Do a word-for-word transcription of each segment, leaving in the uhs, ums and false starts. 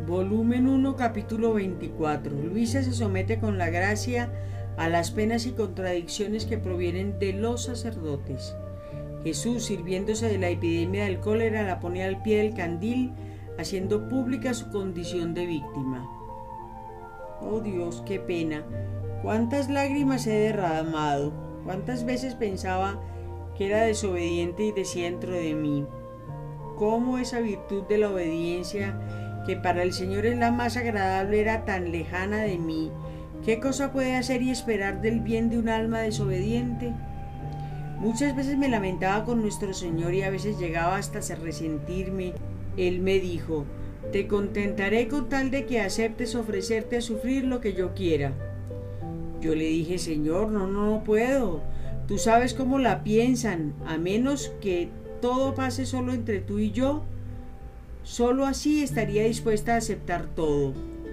Volumen uno, capítulo veinticuatro. Luisa se somete con la gracia a las penas y contradicciones que provienen de los sacerdotes. Jesús, sirviéndose de la epidemia del cólera, la pone al pie del candil, haciendo pública su condición de víctima. Oh Dios, qué pena. Cuántas lágrimas he derramado. Cuántas veces pensaba que era desobediente y decía dentro de mí: cómo esa virtud de la obediencia, que para el Señor es la más agradable, era tan lejana de mí. ¿Qué cosa puede hacer y esperar del bien de un alma desobediente? Muchas veces me lamentaba con nuestro Señor y a veces llegaba hasta resentirme. Él me dijo: te contentaré con tal de que aceptes ofrecerte a sufrir lo que yo quiera. Yo le dije: Señor, no, no, no puedo. Tú sabes cómo la piensan, a menos que todo pase solo entre tú y yo. Solo así estaría dispuesta a aceptar todo.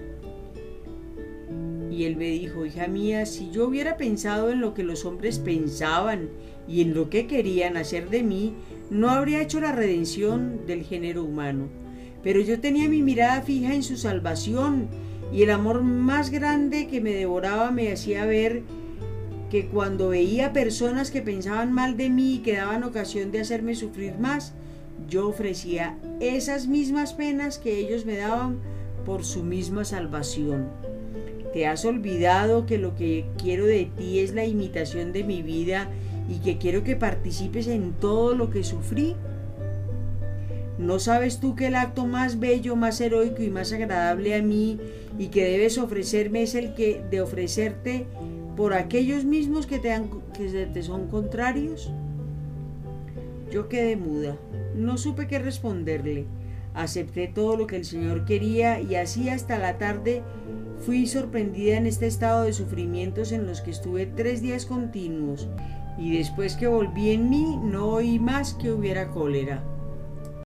Y él me dijo: hija mía, si yo hubiera pensado en lo que los hombres pensaban y en lo que querían hacer de mí, no habría hecho la redención del género humano. Pero yo tenía mi mirada fija en su salvación, y el amor más grande que me devoraba me hacía ver que cuando veía personas que pensaban mal de mí y que daban ocasión de hacerme sufrir más, yo ofrecía esas mismas penas que ellos me daban por su misma salvación. ¿Te has olvidado que lo que quiero de ti es la imitación de mi vida y que quiero que participes en todo lo que sufrí? ¿No sabes tú que el acto más bello, más heroico y más agradable a mí y que debes ofrecerme es el que de ofrecerte por aquellos mismos que te, han, que te son contrarios? Yo quedé muda, no supe qué responderle. Acepté todo lo que el Señor quería y así hasta la tarde fui sorprendida en este estado de sufrimientos en los que estuve tres días continuos, y después que volví en mí no oí más que hubiera cólera.